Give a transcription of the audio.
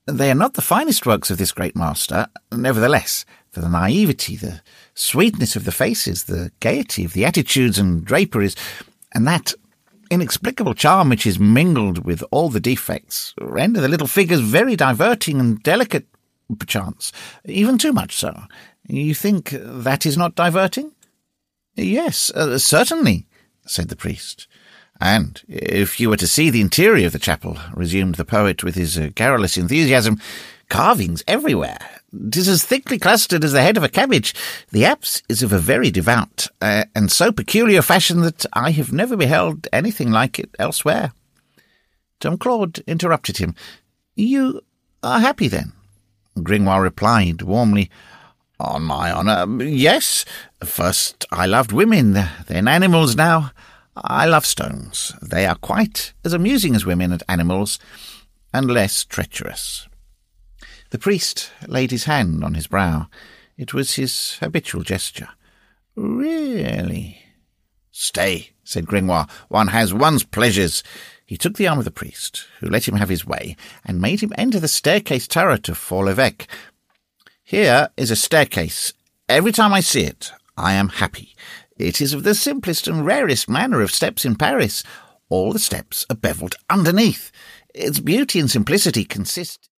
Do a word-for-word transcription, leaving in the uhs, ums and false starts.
They are not the finest works of this great master, nevertheless, for the naivety, the sweetness of the faces, the gaiety of the attitudes and draperies, and that inexplicable charm which is mingled with all the defects, render the little figures very diverting and delicate, perchance, even too much so. You think that is not diverting? Yes, uh, certainly, said the priest. And if you were to see the interior of the chapel, resumed the poet with his uh, garrulous enthusiasm, carvings everywhere. 'Tis as thickly clustered as the head of a cabbage. The apse is of a very devout uh, and so peculiar fashion that I have never beheld anything like it elsewhere. Tom Claude interrupted him. You are happy, then? Gringoire replied warmly, On my honour, yes. First I loved women, then animals. Now I love stones. They are quite as amusing as women and animals, and less treacherous. The priest laid his hand on his brow. It was his habitual gesture. Really? Stay, said Gringoire. One has one's pleasures. He took the arm of the priest, who let him have his way, and made him enter the staircase turret of Fort-l'Evêque. Here is a staircase. Every time I see it, I am happy. It is of the simplest and rarest manner of steps in Paris. All the steps are bevelled underneath. Its beauty and simplicity consist